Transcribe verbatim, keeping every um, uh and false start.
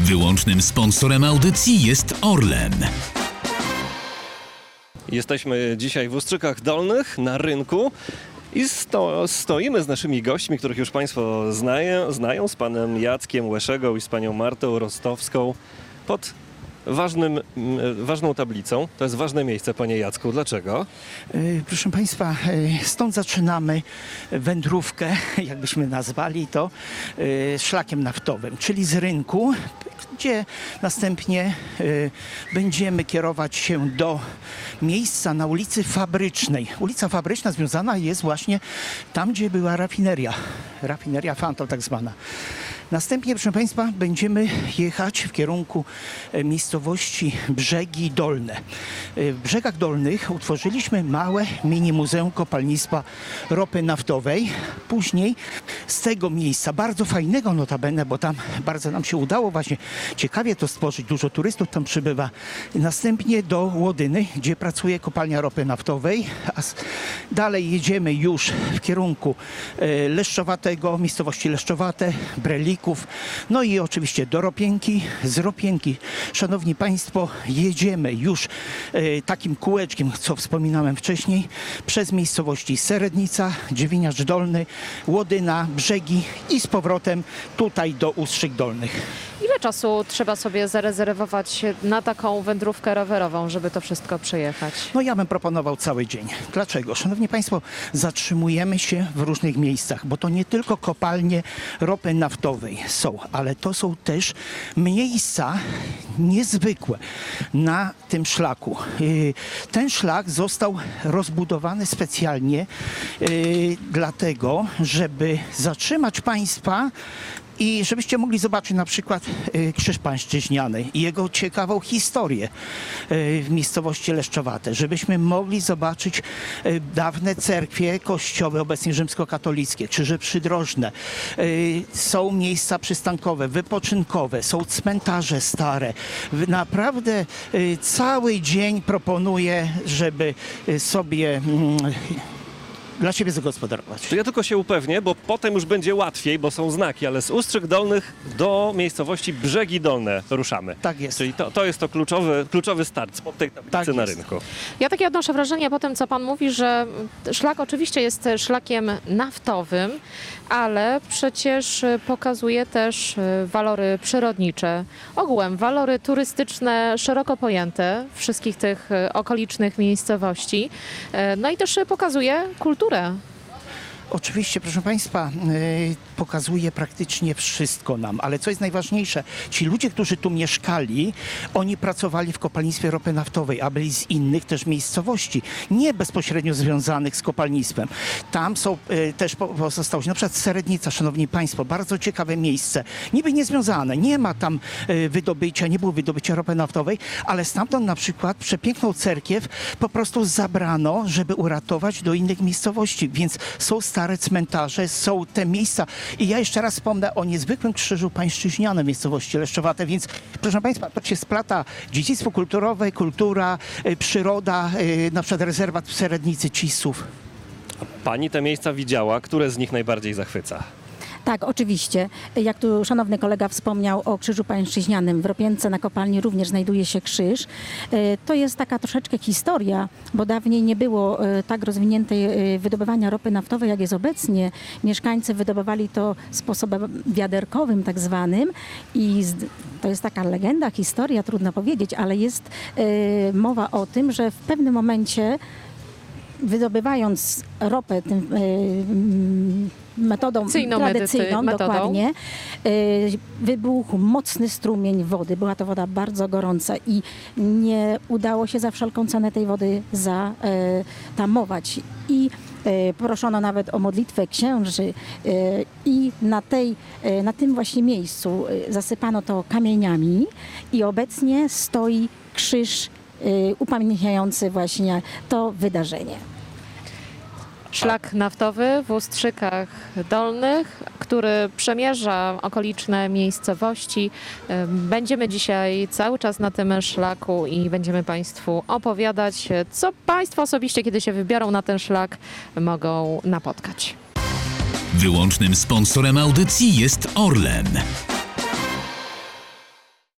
Wyłącznym sponsorem audycji jest Orlen. Jesteśmy dzisiaj w Ustrzykach Dolnych na rynku i sto, stoimy z naszymi gośćmi, których już Państwo znają, znają, z panem Jackiem Łeszegą i z panią Martą Rostowską pod ważnym, ważną tablicą. To jest ważne miejsce, panie Jacku. Dlaczego? Proszę Państwa, stąd zaczynamy wędrówkę, jakbyśmy nazwali to, szlakiem naftowym, czyli z rynku, gdzie następnie będziemy kierować się do miejsca na ulicy Fabrycznej. Ulica Fabryczna związana jest właśnie tam, gdzie była rafineria, rafineria Fantol tak zwana. Następnie, proszę Państwa, będziemy jechać w kierunku miejscowości Brzegi Dolne. W Brzegach Dolnych utworzyliśmy małe mini muzeum kopalnictwa ropy naftowej. Później z tego miejsca, bardzo fajnego notabene, bo tam bardzo nam się udało właśnie ciekawie to stworzyć, dużo turystów tam przybywa. Następnie do Łodyny, gdzie pracuje kopalnia ropy naftowej. A dalej jedziemy już w kierunku Leszczowatego, miejscowości Leszczowate, Breli. No i oczywiście do Ropienki. Z Ropienki, szanowni państwo, jedziemy już e, takim kółeczkiem, co wspominałem wcześniej, przez miejscowości Serednica, Dziewieniacz Dolny, Łodyna, Brzegi i z powrotem tutaj do Ustrzyk Dolnych. Ile czasu trzeba sobie zarezerwować na taką wędrówkę rowerową, żeby to wszystko przejechać? No ja bym proponował cały dzień. Dlaczego? Szanowni państwo, zatrzymujemy się w różnych miejscach, bo to nie tylko kopalnie ropy naftowej są, ale to są też miejsca niezwykłe na tym szlaku. Ten szlak został rozbudowany specjalnie dlatego, żeby zatrzymać państwa i żebyście mogli zobaczyć na przykład y, Krzyż Pańszczyźniany i jego ciekawą historię y, w miejscowości Leszczowate. Żebyśmy mogli zobaczyć y, dawne cerkwie, kościoły obecnie rzymskokatolickie, krzyże przydrożne. Y, są miejsca przystankowe, wypoczynkowe, są cmentarze stare. Naprawdę y, cały dzień proponuję, żeby y, sobie... Mm, dla siebie zagospodarować. To ja tylko się upewnię, bo potem już będzie łatwiej, bo są znaki, ale z Ustrzyk Dolnych do miejscowości Brzegi Dolne ruszamy. Tak jest. Czyli to, to jest to kluczowy, kluczowy start spod tej tablicy Tak na jest. rynku. Ja takie odnoszę wrażenie po tym, co pan mówi, że szlak oczywiście jest szlakiem naftowym, ale przecież pokazuje też walory przyrodnicze, ogółem walory turystyczne szeroko pojęte wszystkich tych okolicznych miejscowości, no i też pokazuje kulturę. Oczywiście, proszę Państwa, yy, pokazuje praktycznie wszystko nam, ale co jest najważniejsze, ci ludzie, którzy tu mieszkali, oni pracowali w kopalnictwie ropy naftowej, a byli z innych też miejscowości, nie bezpośrednio związanych z kopalnictwem. Tam są yy, też pozostałości, na przykład Serednica, szanowni Państwo, bardzo ciekawe miejsce, niby niezwiązane, nie ma tam yy, wydobycia, nie było wydobycia ropy naftowej, ale stamtąd na przykład przepiękną cerkiew po prostu zabrano, żeby uratować do innych miejscowości, więc są stare cmentarze, są te miejsca. I ja jeszcze raz wspomnę o niezwykłym Krzyżu Pańszczyźnianym w miejscowości Leszczowate, więc proszę Państwa, to się splata dziedzictwo kulturowe, kultura, y, przyroda, y, na przykład rezerwat w Serednicy Cisów. Pani te miejsca widziała, które z nich najbardziej zachwyca? Tak, oczywiście. Jak tu szanowny kolega wspomniał o Krzyżu Pańszczyźnianym, w Ropience na kopalni również znajduje się krzyż. To jest taka troszeczkę historia, bo dawniej nie było tak rozwiniętej wydobywania ropy naftowej, jak jest obecnie. Mieszkańcy wydobywali to sposobem wiaderkowym tak zwanym i to jest taka legenda, historia, trudno powiedzieć, ale jest mowa o tym, że w pewnym momencie wydobywając ropę tym metodą Tradycyjną tradycyjną, metodą. dokładnie, wybuchł mocny strumień wody. Była to woda bardzo gorąca i nie udało się za wszelką cenę tej wody zatamować. I proszono nawet o modlitwę księży i na, tej, na tym właśnie miejscu zasypano to kamieniami i obecnie stoi krzyż upamiętniający właśnie to wydarzenie. Szlak naftowy w Ustrzykach Dolnych, który przemierza okoliczne miejscowości. Będziemy dzisiaj cały czas na tym szlaku i będziemy Państwu opowiadać, co Państwo osobiście, kiedy się wybiorą na ten szlak, mogą napotkać. Wyłącznym sponsorem audycji jest Orlen.